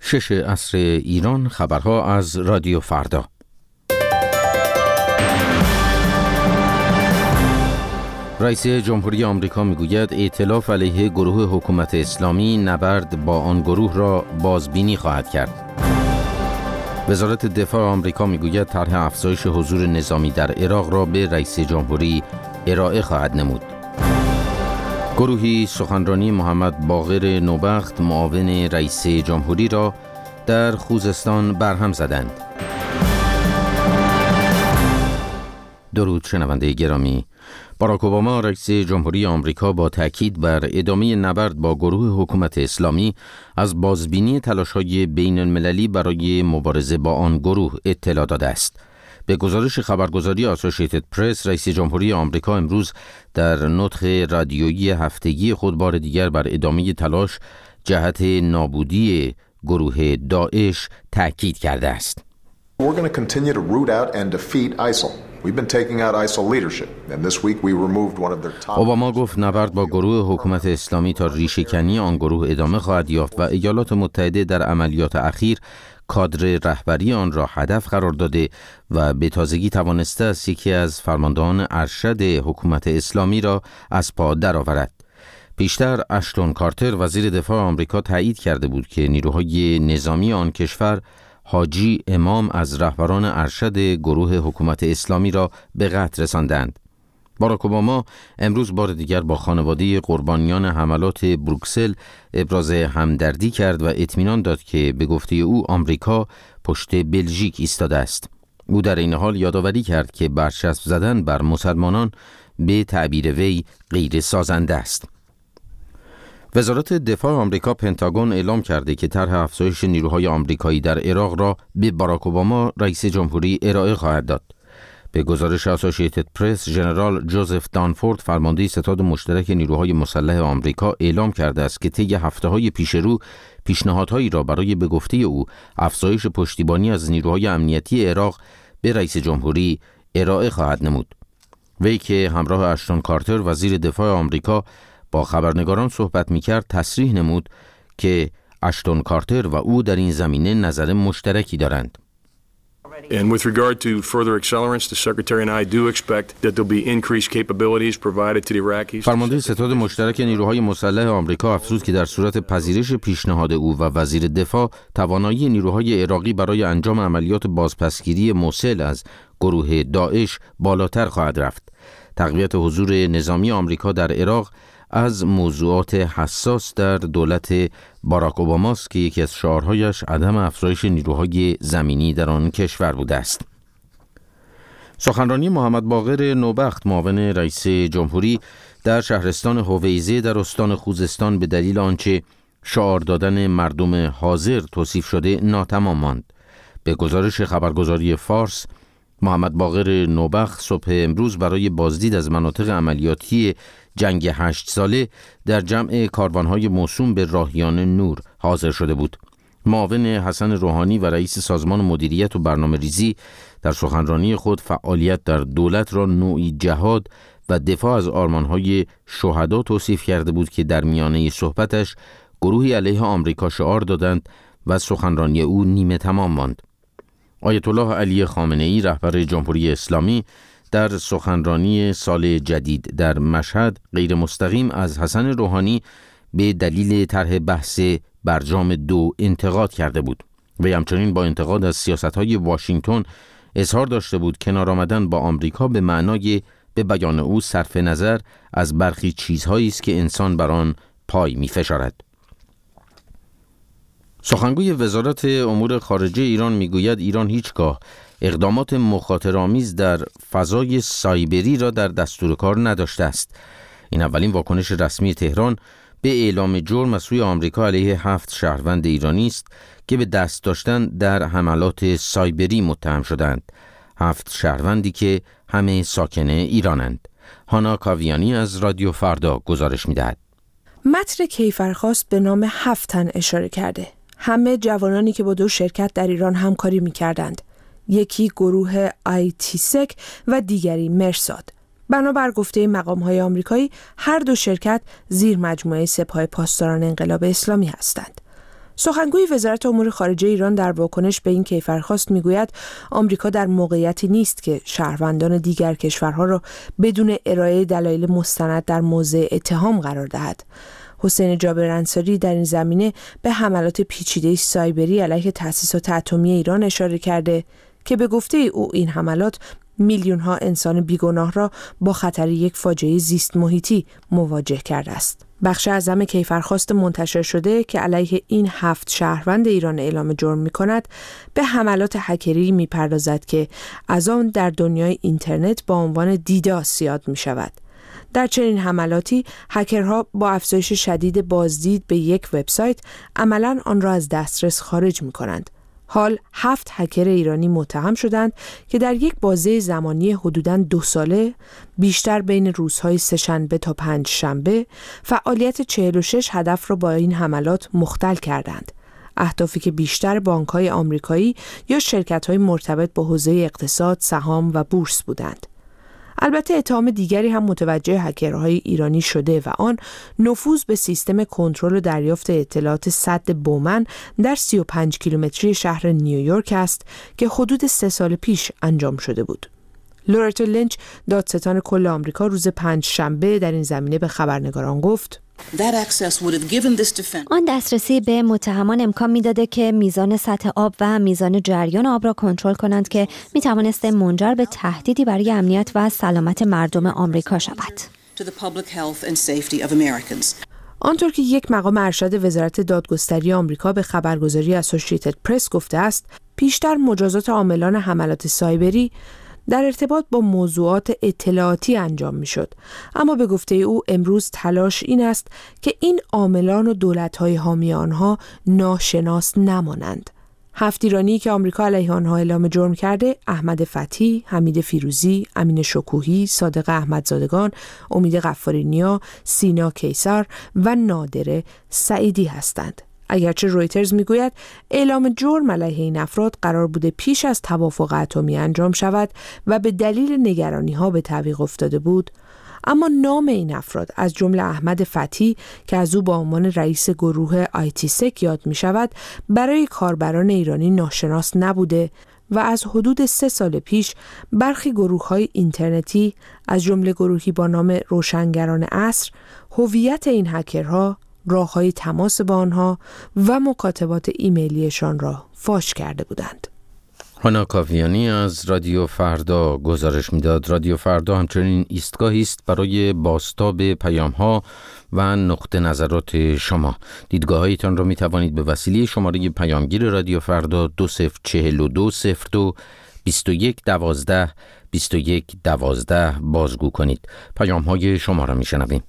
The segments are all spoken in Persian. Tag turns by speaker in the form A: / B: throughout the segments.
A: 6 عصر ایران. خبرها از رادیو فردا. رئیس جمهوری آمریکا میگوید ائتلاف علیه گروه حکومت اسلامی نبرد با آن گروه را بازبینی خواهد کرد. وزارت دفاع آمریکا میگوید طرح افزایش حضور نظامی در عراق را به رئیس جمهوری ارائه خواهد نمود. گروهی سخنرانی محمد باقر نوبخت معاون رئیس جمهوری را در خوزستان برهم زدند. درود شنونده گرامی. باراک اوباما رئیس جمهوری آمریکا با تأکید بر ادامه نبرد با گروه حکومت اسلامی از بازبینی تلاش‌های بین المللی برای مبارزه با آن گروه اطلاع داده است. به گزارش خبرگزاری آسوشیتد پرس، رئیس جمهوری آمریکا امروز در نطق رادیویی هفتگی خود بار دیگر بر ادامه تلاش جهت نابودی گروه داعش تأکید کرده است.
B: We're going to continue to root out and defeat ISIL. We've been taking out ISIL leadership and this week we removed one of their top.
A: اوباما گفت نبرد با گروه حکومت اسلامی تا ریشه‌کنی آن گروه ادامه خواهد یافت و ایالات متحده در عملیات اخیر کادر رهبری آن را هدف قرار داده و به تازگی توانسته است یکی از فرماندهان ارشد حکومت اسلامی را از پا درآورد. پیشتر اشتون کارتر وزیر دفاع آمریکا تایید کرده بود که نیروهای نظامی آن کشور حاجی امام از رهبران ارشد گروه حکومت اسلامی را به قتل رساندند. باراک اوباما امروز بار دیگر با خانواده قربانیان حملات بروکسل ابراز همدردی کرد و اطمینان داد که به گفته او آمریکا پشت بلژیک ایستاده است. او در این حال یادآوری کرد که برچسب زدن بر مسلمانان به تعبیر وی غیر سازنده است. وزارت دفاع آمریکا پنتاگون اعلام کرده که طرح افزایش نیروهای آمریکایی در عراق را به باراک اوباما رئیس جمهوری ارائه خواهد داد. به گزارش آسوشیتد پرس، ژنرال جوزف دانفورد فرمانده ستاد مشترک نیروهای مسلح آمریکا اعلام کرده است که طی هفته‌های پیش رو پیشنهادهایی را برای به گفته او افزایش پشتیبانی از نیروهای امنیتی عراق به رئیس جمهوری ارائه خواهد نمود. وی که همراه اشتون کارتر وزیر دفاع آمریکا با خبرنگاران صحبت می‌کرد تصریح نمود که اشتون کارتر و او در این زمینه نظر مشترکی دارند.
C: And with regard to further accelerants, the Secretary and I do expect that there'll be increased capabilities provided to the Iraqis.
A: فرمانده ستاد مشترک نیروهای مسلح آمریکا افزود که در صورت پذیرش پیشنهاد او و وزیر دفاع توانایی نیروهای عراقی برای انجام عملیات بازپسگیری موصل از گروه داعش بالاتر خواهد رفت. تقویت حضور نظامی آمریکا در عراق از موضوعات حساس در دولت باراک اوباماست که یکی از شعارهایش عدم افزایش نیروهای زمینی در آن کشور بوده است. سخنرانی محمد باقر نوبخت معاون رئیس جمهوری در شهرستان هویزه در استان خوزستان به دلیل آنچه شعار دادن مردم حاضر توصیف شده ناتمام ماند. به گزارش خبرگزاری فارس، محمد باقر نوبخت صبح امروز برای بازدید از مناطق عملیاتی جنگ 8 ساله در جمع کاروانهای موسوم به راهیان نور حاضر شده بود. معاون حسن روحانی و رئیس سازمان مدیریت و برنامه‌ریزی در سخنرانی خود فعالیت در دولت را نوعی جهاد و دفاع از آرمان‌های شهدا توصیف کرده بود که در میانه صحبتش گروهی علیه آمریکا شعار دادند و سخنرانی او نیمه تمام ماند. آیت الله علی خامنه‌ای رهبر جمهوری اسلامی در سخنرانی سال جدید در مشهد غیر مستقیم از حسن روحانی به دلیل طرح بحث برجام 2 انتقاد کرده بود و همچنین با انتقاد از سیاست‌های واشنگتن اظهار داشته بود کنار آمدن با آمریکا به معنای به بیان او صرف نظر از برخی چیزهایی است که انسان بر آن پای می‌فشارد. سخنگوی وزارت امور خارجه ایران میگوید ایران هیچگاه اقدامات مخاطره‌آمیز در فضای سایبری را در دستور کار نداشته است. این اولین واکنش رسمی تهران به اعلام جرم از سوی آمریکا علیه 7 شهروند ایرانی است که به دست داشتن در حملات سایبری متهم شدند. 7 شهروندی که همه ساکن ایرانند. هانا کاویانی از رادیو فردا گزارش می‌دهد.
D: متن کیفرخواست به نام 7 تن اشاره کرده. همه جوانانی که با 2 شرکت در ایران همکاری می‌کردند. یکی گروه آیتیسک و دیگری مرساد. بنابر گفته مقام‌های آمریکایی هر 2 شرکت زیر مجموعه سپاه پاسداران انقلاب اسلامی هستند. سخنگوی وزارت امور خارجه ایران در واکنش به این کیفرخواست میگوید آمریکا در موقعیتی نیست که شهروندان دیگر کشورها را بدون ارائه دلایل مستند در موضع اتهام قرار دهد. حسین جابر انصاری در این زمینه به حملات پیچیده سایبری علیه تأسیسات اتمی ایران اشاره کرده که به گفته او این حملات میلیون‌ها انسان بیگناه را با خطر یک فاجعه زیست محیطی مواجه کرده است. بخش اعظم کیفرخواست منتشر شده که علیه این 7 شهروند ایران اعلام جرم می‌کند به حملات هکری می‌پردازد که از آن در دنیای اینترنت با عنوان دیداس یاد می‌شود. در چنین حملاتی هکرها با افزایش شدید بازدید به یک وبسایت عملاً آن را از دسترس خارج می‌کنند. حال 7 هکر ایرانی متهم شدند که در یک بازه زمانی حدوداً 2 ساله بیشتر بین روزهای سه‌شنبه تا پنجشنبه فعالیت 46 هدف را با این حملات مختل کردند. اهدافی که بیشتر بانک‌های آمریکایی یا شرکت‌های مرتبط با حوزه اقتصاد، سهام و بورس بودند. البته اتهام دیگری هم متوجه هکرهای ایرانی شده و آن نفوذ به سیستم کنترل و دریافت اطلاعات سد بومن در 35 کیلومتری شهر نیویورک است که حدود 3 سال پیش انجام شده بود. لورتا لینچ دادستان کل آمریکا روز پنجشنبه در این زمینه به خبرنگاران گفت:
E: آن دسترسی به متهمان امکان می‌داده که میزان سطح آب و میزان جریان آب را کنترل کنند که می‌توانسته منجر به تهدیدی برای امنیت و سلامت مردم آمریکا شود.
D: آنطور که یک مقام ارشد وزارت دادگستری آمریکا به خبرگزاری اسوسییتد پرس گفته است، پیشتر مجازات عاملان حملات سایبری در ارتباط با موضوعات اطلاعاتی انجام می‌شد، اما به گفته او امروز تلاش این است که این عاملان و دولت‌های حامی آنها ناشناس نمانند. 7 ایرانی که آمریکا علیه آنها اعلام جرم کرده، احمد فتحی، حمید فیروزی، امین شکوهی، صادق احمدزادگان، امید غفارینیا، سینا کیسر و نادر سعیدی هستند. اگرچه رویترز میگوید اعلام جرم علیه این افراد قرار بوده پیش از توافق اتمی انجام شود و به دلیل نگرانی‌ها به تعویق افتاده بود، اما نام این افراد از جمله احمد فتحی که از او با عنوان رئیس گروه آیتیسک یاد می شود برای کاربران ایرانی ناشناس نبوده و از حدود 3 سال پیش برخی گروه‌های اینترنتی از جمله گروهی با نام روشنگران عصر هویت این هکرها، راه‌های تماس با آنها و مکاتبات ایمیلیشان را فاش کرده بودند.
A: هانا کاویانی از رادیو فردا گزارش می‌داد. رادیو فردا همچنین ایستگاهی است برای بازتاب پیام‌ها و نقطه نظرات شما. دیدگاه‌هایتان را می‌توانید به وسیله شماره پیامگیر رادیو فردا 204202 2112 2112 بازگو کنید. پیام‌های شما را می‌شنویم.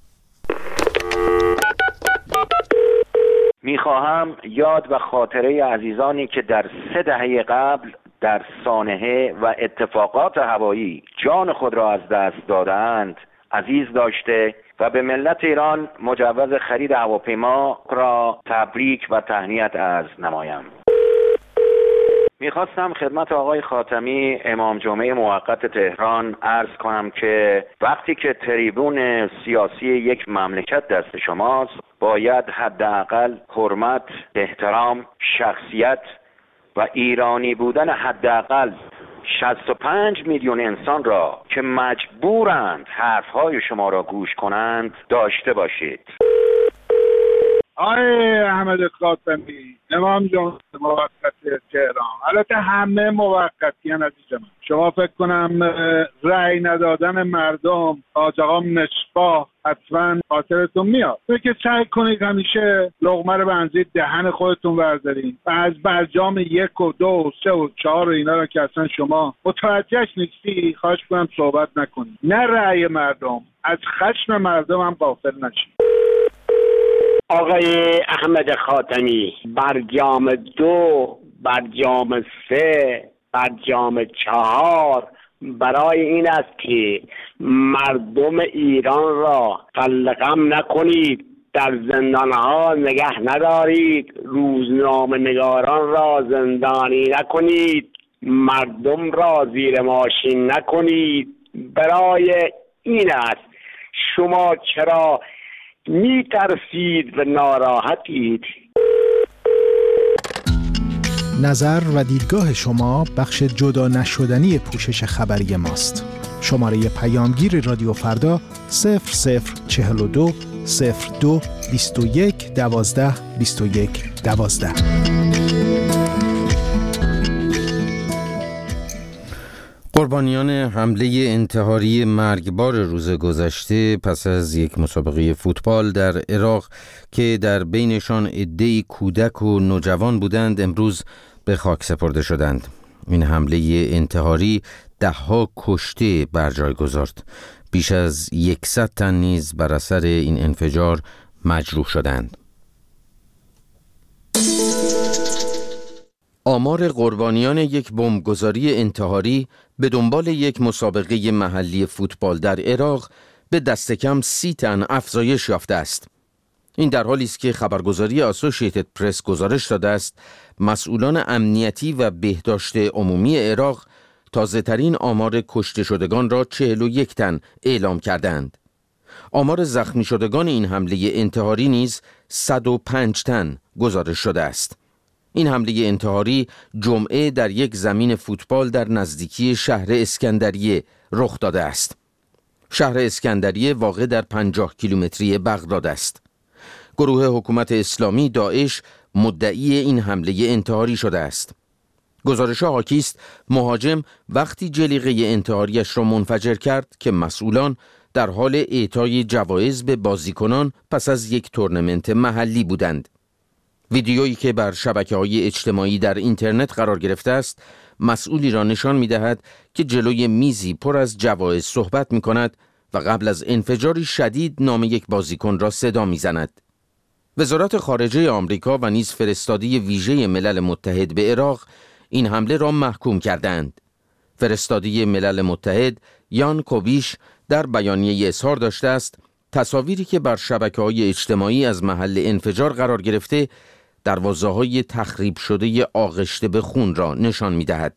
F: میخواهم یاد و خاطره عزیزانی که در 3 دهه قبل در سانحه و اتفاقات هوایی جان خود را از دست دادند عزیز داشته و به ملت ایران مجوز خرید هواپیما را تبریک و تهنیت عرض نمایم. میخواستم خدمت آقای خاتمی امام جمعه موقت تهران عرض کنم که وقتی که تریبون سیاسی یک مملکت دست شماست باید حداقل حرمت، احترام، شخصیت و ایرانی بودن حداقل 65 میلیون انسان را که مجبورند حرفهای شما را گوش کنند داشته باشید.
G: آقای احمد خاتمی، امام جمعه موقت تهران، البته همه موقتی هستند عزیز من. شما فکر کنم رأی ندادن مردم حاج آقا مصباح حتما خاطرتون میاد. که سعی کنید همیشه لقمه رو بنزید دهن خودتون بردارین و از برجام 1 و 2 و 3 و 4 و اینا رو که اصلا شما متوجهش نیستی خواهش کنم صحبت نکنید. نه رأی مردم، از خشم مردم هم غافل نشید.
H: آقای احمد خاتمی، برجام 2، برجام 3، برجام 4 برای این است که مردم ایران را قلقم نکنید، در زندانها نگه ندارید، روزنامه نگاران را زندانی نکنید، مردم را زیر ماشین نکنید. برای این است شما چرا می ترسید و ناراحتید؟
I: نظر و دیدگاه شما بخش جدا نشدنی پوشش خبری ماست. شماره پیامگیر رادیو فردا 0042 02 21 12 21 12.
A: قربانیان حمله انتحاری مرگبار روز گذشته پس از یک مسابقه فوتبال در عراق که در بینشان عده‌ای کودک و نوجوان بودند امروز به خاک سپرده شدند. این حمله انتحاری ده‌ها کشته بر جای گذارد. بیش از 100 تن نیز بر اثر این انفجار مجروح شدند. آمار قربانیان یک بمبگذاری انتحاری به دنبال یک مسابقه محلی فوتبال در عراق به دست کم 30 تن افزایش یافته است. این در حالی است که خبرگزاری اسوسییتد پرس گزارش داده است مسئولان امنیتی و بهداشت عمومی عراق تازه‌ترین آمار کشته شدگان را 41 تن اعلام کردند. آمار زخمی شدگان این حمله انتحاری نیز 105 تن گزارش شده است. این حمله انتحاری جمعه در یک زمین فوتبال در نزدیکی شهر اسکندریه رخ داده است. شهر اسکندریه واقع در 50 کیلومتری بغداد است. گروه حکومت اسلامی داعش مدعی این حمله انتحاری شده است. گزارش حاکی است مهاجم وقتی جلیقه انتحاریش را منفجر کرد که مسئولان در حال اعطای جوایز به بازیکنان پس از یک تورنمنت محلی بودند. ویدیویی که بر شبکه‌های اجتماعی در اینترنت قرار گرفته است مسئولی را نشان می‌دهد که جلوی میزی پر از جوایز صحبت می‌کند و قبل از انفجاری شدید نام یک بازیکن را صدا می‌زند. وزارت خارجه آمریکا و نیز فرستادی ویژه ملل متحد به عراق این حمله را محکوم کردند. فرستادی ملل متحد یان کوبیش در بیانیه اظهار داشته است تصاویری که بر شبکه‌های اجتماعی از محل انفجار قرار گرفته دروازه‌های تخریب شده آغشته به خون را نشان می‌دهد.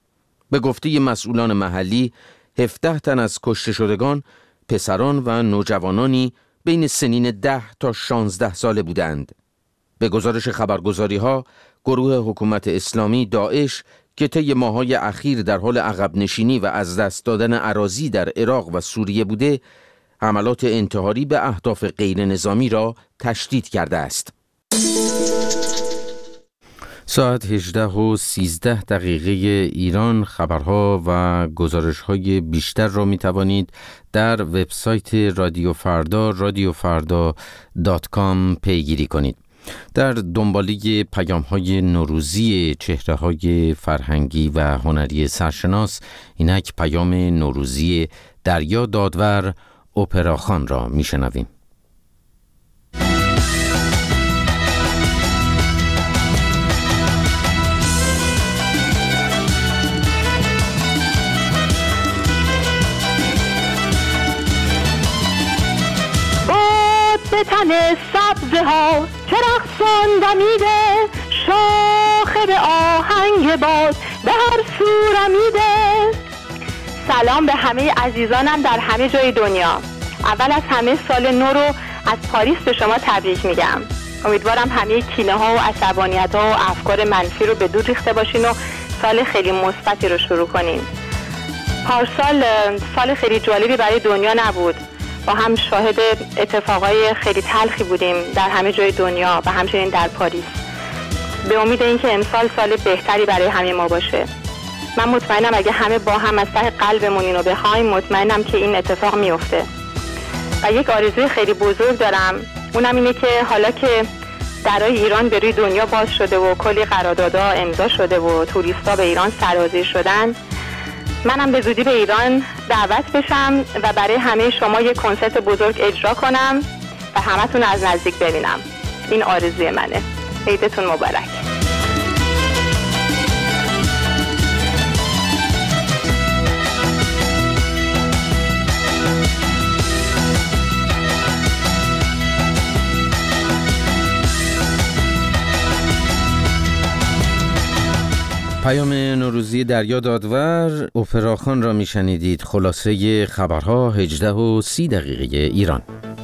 A: به گفته مسئولان محلی 17 تن از کشته شدگان پسران و نوجوانانی بین سنین 10 تا 16 ساله بودند. به گزارش خبرگزاری‌ها گروه حکومت اسلامی داعش که طی ماه‌های اخیر در حال عقب نشینی و از دست دادن اراضی در عراق و سوریه بوده حملات انتحاری به اهداف غیر نظامی را تشدید کرده است. ساعت 18:13 ایران خبرها و گزارش‌های بیشتر را می‌توانید در وبسایت رادیو فردا radiofarda.com پیگیری کنید. در دنباله پیام‌های نوروزی چهره‌های فرهنگی و هنری سرشناس اینک پیام نوروزی دریا دادور اپراخان را می‌شنویم.
J: به تن سبزه ها چه رقصان دمیده، شاخه به آهنگ باد به هر سو رمیده. سلام به همه عزیزانم در همه جای دنیا. اول از همه سال نو رو از پاریس به شما تبریک میگم. امیدوارم همه کینه ها و عصبانیت ها و افکار منفی رو به دور ریخته باشین و سال خیلی مثبتی رو شروع کنین. پارسال سال خیلی جالبی برای دنیا نبود. با هم شاهد اتفاقای خیلی تلخی بودیم در همه جای دنیا و همچنین در پاریس. به امید اینکه امسال سال بهتری برای همه ما باشه. من مطمئنم اگه همه با هم از ته قلبمون اینو بخوایم مطمئنم که این اتفاق میفته. و یک آرزوی خیلی بزرگ دارم، اونم اینه که حالا که درای ایران به روی دنیا باز شده و کلی قراردادها امضا شده و توریستا به ایران سرازیر شدن، منم به زودی به ایران دعوت بشم و برای همه شما یک کنسرت بزرگ اجرا کنم و همتون از نزدیک ببینم. این آرزوی منه. عیدتون مبارک.
A: پیام نوروزی دریا دادور اپراخان را میشنیدید. خلاصه خبرها 18:30 ایران.